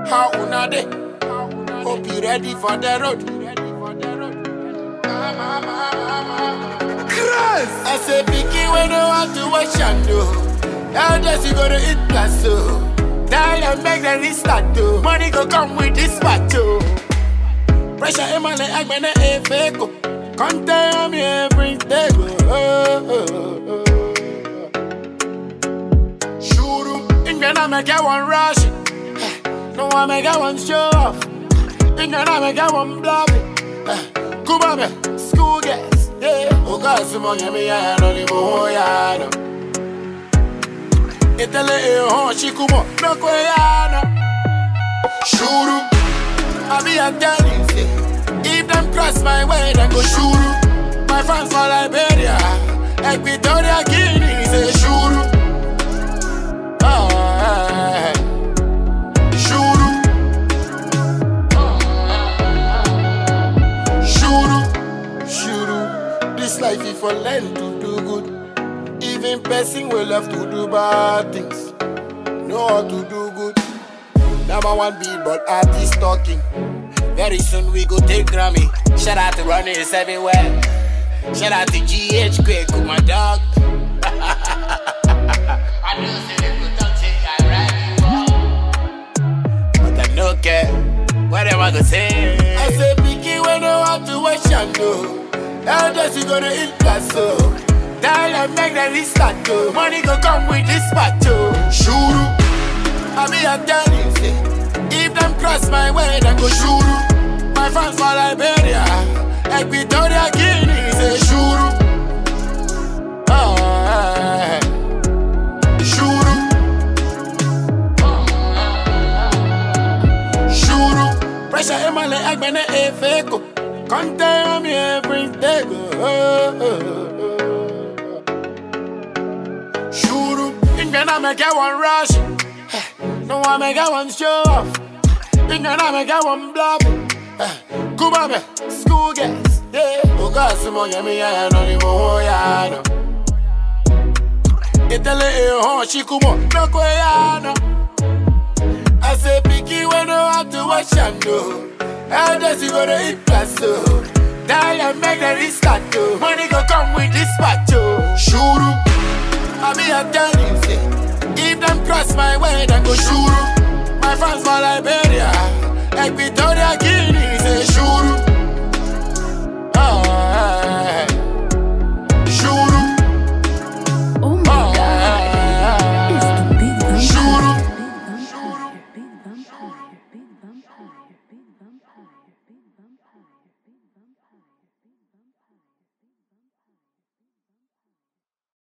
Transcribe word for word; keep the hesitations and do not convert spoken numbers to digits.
How una dey? Hope you ready for the road. Chris! I say picky when no want to watch and do. Elders you gonna eat plus so. Tell them make them restart too. Money go come with this part too. Pressure in my leg, I'm gonna a fake. Can't tell me every day. Shoot up. In gonna make I one rush. No one make I one show off. In gonna make I one bluff. Come on, school guys. Yeah. Oh, God, some money me I don't even know ya. Itele e ho shikumo no kweyana. Shuru, I be a tell you say, if them cross my way, then go shuru. My fans for Liberia, Equatorial Guinea say shuru. Ah, shuru, shuru, shuru. This life is for learn to do good. Even person will love to do bad things. Know how to do good. Number one beat, but artist talking. Very soon we go take Grammy. Shout out to runners everywhere. Shout out to G H Quick with my dog. I know say they could talk shit, I ride you up. But I no care. What am I gonna say? I say picky when no want to watch and do. Elders you gonna eat plus so. Tell them make them restart too. Money go come with this part too. Shuru, I be a tell you say, if them cross my way, then go shuru. My fans for Liberia, Equatorial Guinea say shuru. Ah, shuru, shuru. Pressure in my leg, I'm gonna a fake. Can't tell me every day. Gonna make I one rush. No one make I one show off. Gonna make I one bluff. Come on, school guys. Yeah. Oh God, some money me I don't even know ya. Itele e ho shikumo no kweyana. I say picky when no have to watch and do. Elders you gonna eat plus so. Tell them make them restart too. Money go come with this part too. Shuru. I be a tell you say, if them cross my way, then go shuru. My fans for Liberia, Equatorial